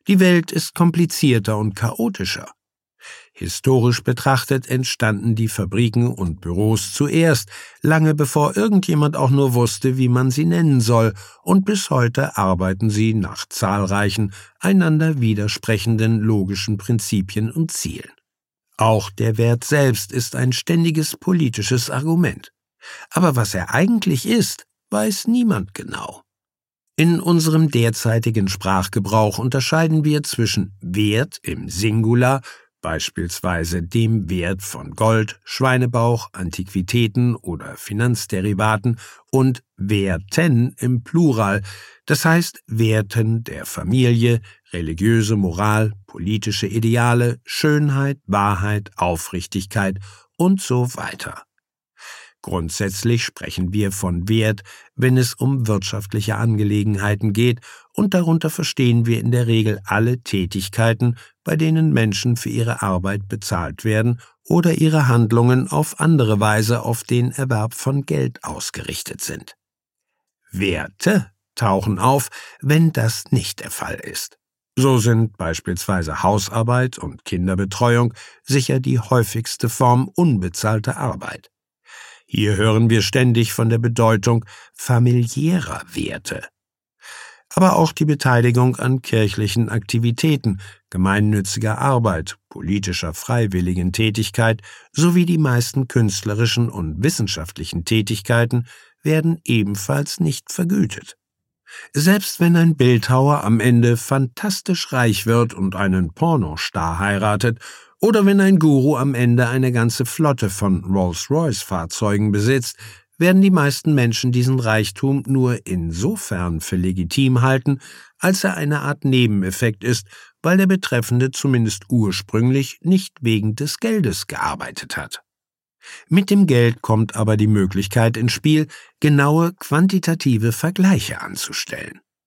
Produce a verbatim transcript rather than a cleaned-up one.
Die Welt ist komplizierter und chaotischer. Historisch betrachtet entstanden die Fabriken und Büros zuerst, lange bevor irgendjemand auch nur wusste, wie man sie nennen soll, und bis heute arbeiten sie nach zahlreichen, einander widersprechenden logischen Prinzipien und Zielen. Auch der Wert selbst ist ein ständiges politisches Argument. Aber was er eigentlich ist, weiß niemand genau. In unserem derzeitigen Sprachgebrauch unterscheiden wir zwischen Wert im Singular, beispielsweise dem Wert von Gold, Schweinebauch, Antiquitäten oder Finanzderivaten, und Werten im Plural, das heißt Werten der Familie, religiöse Moral, politische Ideale, Schönheit, Wahrheit, Aufrichtigkeit und so weiter. Grundsätzlich sprechen wir von Wert, wenn es um wirtschaftliche Angelegenheiten geht, und darunter verstehen wir in der Regel alle Tätigkeiten, bei denen Menschen für ihre Arbeit bezahlt werden oder ihre Handlungen auf andere Weise auf den Erwerb von Geld ausgerichtet sind. Werte tauchen auf, wenn das nicht der Fall ist. So sind beispielsweise Hausarbeit und Kinderbetreuung sicher die häufigste Form unbezahlter Arbeit. Hier hören wir ständig von der Bedeutung familiärer Werte. Aber auch die Beteiligung an kirchlichen Aktivitäten, gemeinnütziger Arbeit, politischer Freiwilligentätigkeit sowie die meisten künstlerischen und wissenschaftlichen Tätigkeiten werden ebenfalls nicht vergütet. Selbst wenn ein Bildhauer am Ende fantastisch reich wird und einen Pornostar heiratet, oder wenn ein Guru am Ende eine ganze Flotte von Rolls-Royce-Fahrzeugen besitzt, werden die meisten Menschen diesen Reichtum nur insofern für legitim halten, als er eine Art Nebeneffekt ist, weil der Betreffende zumindest ursprünglich nicht wegen des Geldes gearbeitet hat. Mit dem Geld kommt aber die Möglichkeit ins Spiel, genaue quantitative Vergleiche anzustellen.